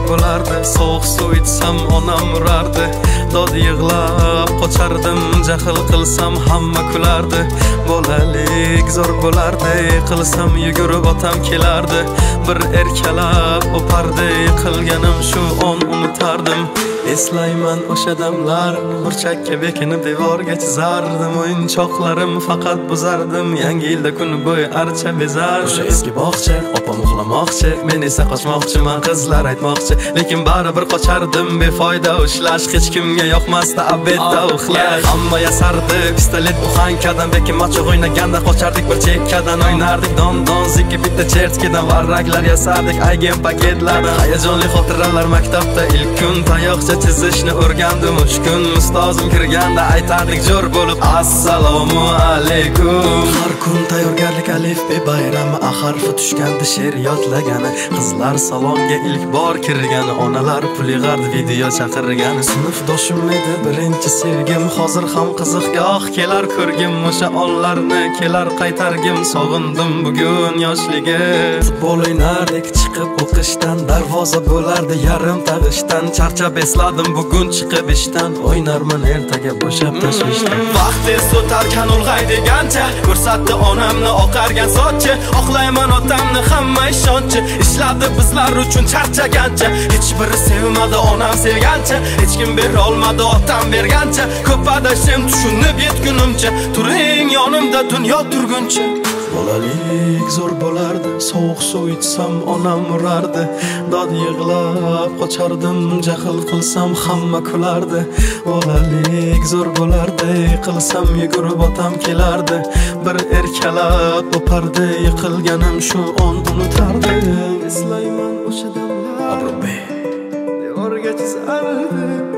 bo'lardi. Sovuq suv ichsam onam urardi. Dod yig'lab qochardim, jahl qilsam hamma kulardi. Bolalik zo'r bo'lardi, qilsam yugurib otam kelardi. Bir erkalab o'pardi, qilganim shu on unutardim. Eslayman o'sha damlar, burchakka bekinib devorga chizardim. O'yinchoqlarim faqat buzardim, yangi yilda kun bo'yi archa bezardim. O'sha eski bog'cha, opam uxlamoqchi, men esa qochmoqchiman, qizlar aytmoqchi. Lekin baribir qochardim, befoyda ushlash, hech kimga yoqmasdi abedda uxlash. Hamma yasardi, pistolet buxankadan, bekin machoq o'ynaganda qochardik bir chekkadan. O'ynardik don zikki bitta chertkidan, varraklar yasardik aygen paketlardan. Hayajonli xotiralar maktabda ilk kun, tayoqcha chizishni o'rgandim uch kun. Ustozim kirganda aytardik jo'r bo'lib assalomu alaykum. Har kun tayyorgarlik alif be bayrami, harfi tushganda she'r yodlagani, qizlar salonga ilk bor kirgani, onalar pul yig'ardi video chaqirgani. Sinfdoshim edi birinchi sevgim, hozir ham qiziq goh kelar ko'rgim. O'sha onlarni kelar qaytargim, sog'indim bugun yoshligim. Futbol o'ynardik chiqib o'qishdan, darvoza bo'lardi yarim tag'ishdan. Charchab esladim bugun chiqib ishdan, o'ynarman ertaga bo'shab tashvishdan. Vaqt tez o'tarkan ulg'ay degancha, ko'rsatdi onamni oqargan sochi. Oqlayman otamni hamma ishonchi, ishladi bizlar uchun charchagancha. Hech biri sevmadi onam sevgancha, hech kim bera olmadi otam bergancha. Ko'p adashim tushunib yetgunimcha, turing yonimda dunyo turguncha. Bolalik zo'r bo'lardi, sovuq suv ichsam onam urardi. Dod yig'lab qochardim, jahl qilsam hamma kulardi. Bolalik zo'r bo'lardi, qilsam yugurib otam kelardi. Bir erkalab o'pardi, yiqilganim shu on unutardim. Eslayman o'sha damlar, devorga chizardi.